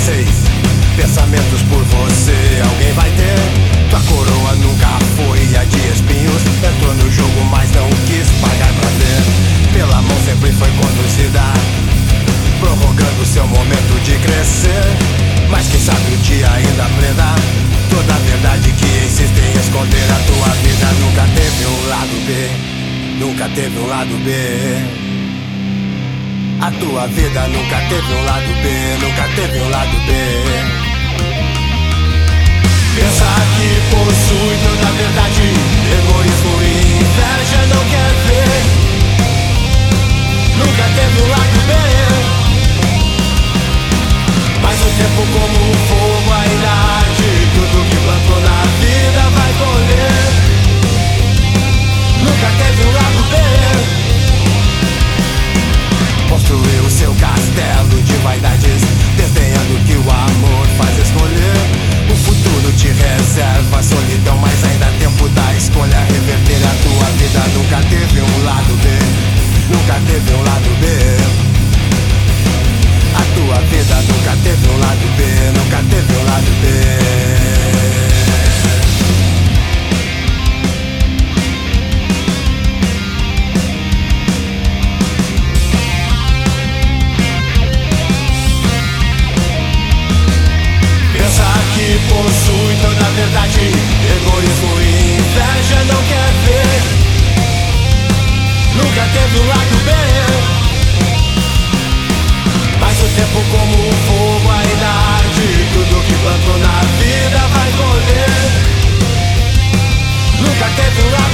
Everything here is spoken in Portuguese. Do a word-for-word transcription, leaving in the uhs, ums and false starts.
seis pensamentos por você alguém vai ter. Tua coroa nunca foi a de espinhos. Entrou no jogo, mas não quis pagar pra ver. Pela mão sempre foi conduzida, prorrogando seu momento de crescer. Mas quem sabe o dia ainda aprenda toda a verdade que insiste em esconder. A tua vida nunca teve um lado B, nunca teve um lado B. A tua vida nunca teve um lado B, nunca teve um lado B. Pensa que possui toda a verdade, egoísmo e inveja não quer ver. Nunca teve um lado B. Mas o tempo como o fogo ainda arde. Tudo que plantou na vida vai colher. Nunca teve um lado B. Construiu seu castelo de vaidades, desdenhando que o amor faz escolher. O futuro te reserva solidão, mas ainda há tempo da escolha reverter. A tua vida nunca teve um lado B, nunca teve um lado B. A tua vida nunca teve um lado B, nunca teve um lado B. Possui toda a verdade, egoísmo e inveja não quer ver. Nunca teve um lado B. Mas o tempo como o fogo ainda arde. Tudo que plantou na vida vai colher. Nunca teve um lado B.